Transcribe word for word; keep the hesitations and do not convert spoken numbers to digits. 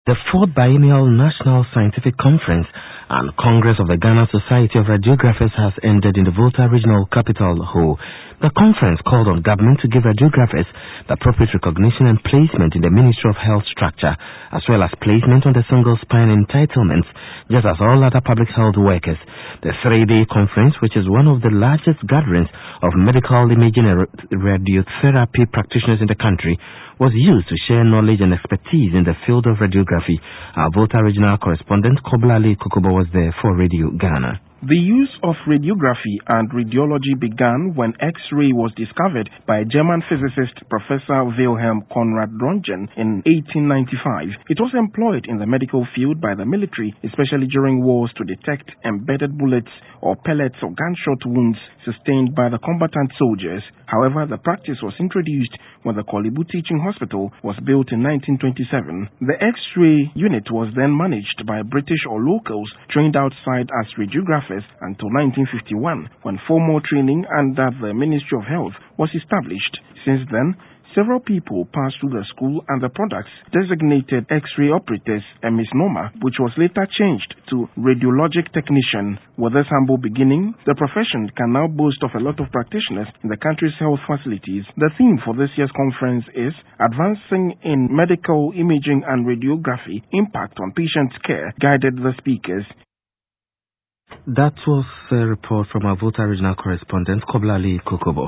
The fourth Biennial National Scientific Conference and Congress of the Ghana Society of Radiographers has ended in the Volta Regional Capital Hall. The conference called on government to give radiographers the appropriate recognition and placement in the Ministry of Health structure, as well as placement on the single spine entitlements, just as all other public health workers. The three-day conference, which is one of the largest gatherings of medical imaging and radiotherapy practitioners in the country, was used to share knowledge and expertise in the field of radiography. Our Volta regional correspondent Koblali Kokobo was there for Radio Ghana. The use of radiography and radiology began when X-ray was discovered by German physicist Professor Wilhelm Conrad Röntgen in eighteen ninety-five. It was employed in the medical field by the military, especially during wars, to detect embedded bullets or pellets or gunshot wounds sustained by the combatant soldiers. However, the practice was introduced when the Kolibu Teaching Hospital was built in nineteen twenty-seven. The X-ray unit was then managed by British or locals trained outside as radiographers until nineteen fifty-one, when formal training under the Ministry of Health was established. Since then, several people passed through the school, and the products designated X-ray operators a misnomer, which was later changed to radiologic technician. With this humble beginning, the profession can now boast of a lot of practitioners in the country's health facilities. The theme for this year's conference is Advancing in Medical Imaging and Radiography, Impact on Patient Care, guided the speakers. That was a report from our Volta regional correspondent Koblali Kokobo.